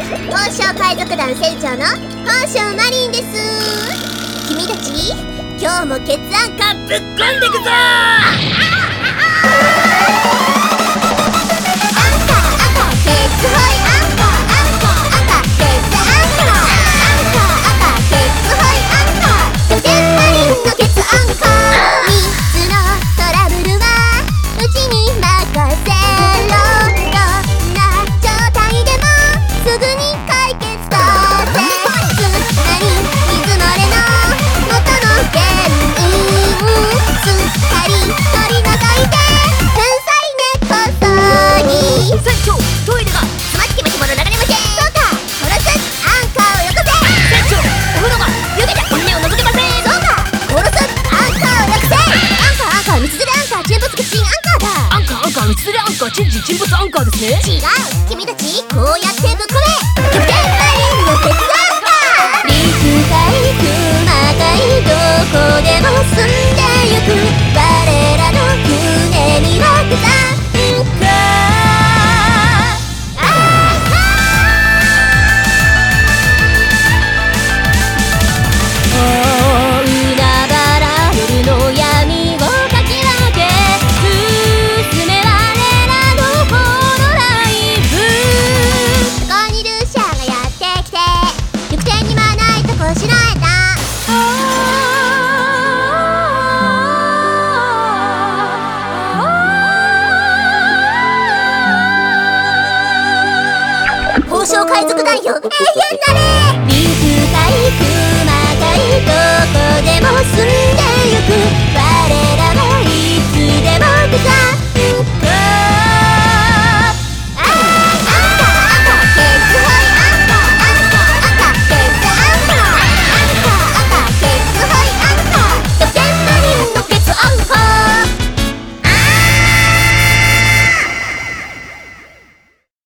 宝生海賊団船長の宝生マリンです。君たち今日も血案カぶっこんでくぞ。 チンジ沈没アンカーですね。 違う、君たちこうやってぶっ込め。キャプテンマリンの鉄アンカー。陸海熊海どこでも住んでゆく我らの船には鉄アンカー。海原夜の闇をかき分け進めは海賊団よ、永遠なれ。陸海熊海どこでも住んでゆく我らはいつでもブザ